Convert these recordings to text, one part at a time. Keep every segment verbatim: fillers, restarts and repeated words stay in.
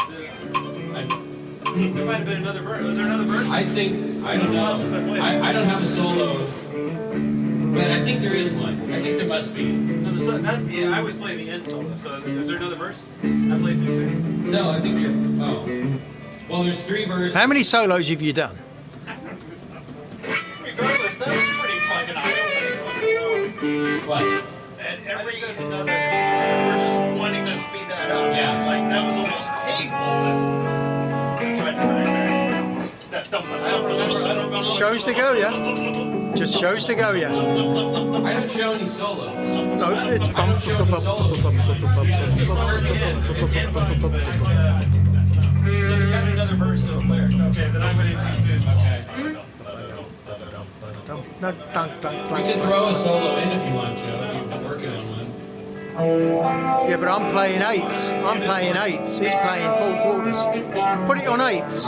There might have been another verse. Was there another verse? I think I don't know. I, I don't have a solo, but I think there is one. I think there must be. No, the, so- that's the. I was playing the end solo. So is there another verse? I played too soon. No, I think you're. Oh, well, there's three verses. How many solos have you done? Regardless, that was pretty fucking eye-opening. What? And every there's another. We're just wanting to speed that up. Yeah. It's like that was almost painful. To try to track that. That I don't remember. I don't remember. Shows to go, yeah? Just shows to go, yeah? I don't show any solos. No, it's I don't show any solos. So we got another verse of lyrics. Okay, so I went in too soon. Okay. No, dunk, dunk, We could dunk. throw a solo in if you want, Joe. If you've been working on one. Yeah, but I'm playing eights. I'm playing eights. He's playing four quarters. Put it on eights.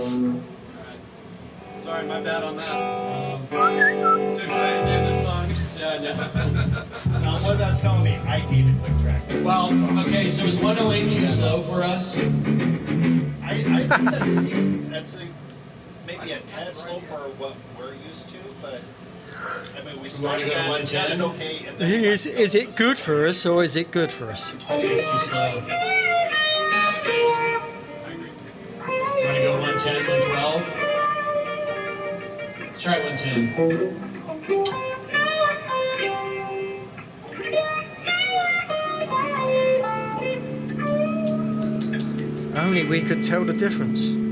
Sorry, my bad on that. Too excited to do this song. Yeah, no. Now, what that's telling me, I need a quick track. Well, okay. So is one oh eight too slow for us? I, I think that's that's a, maybe a tad slow for what we're used to, but I mean we started go to that, it sounded one okay, and then Is, is it good for us or is it good for us? I think it's too slow. Do you want to go one ten, one twelve? Let's try one ten. Only we could tell the difference.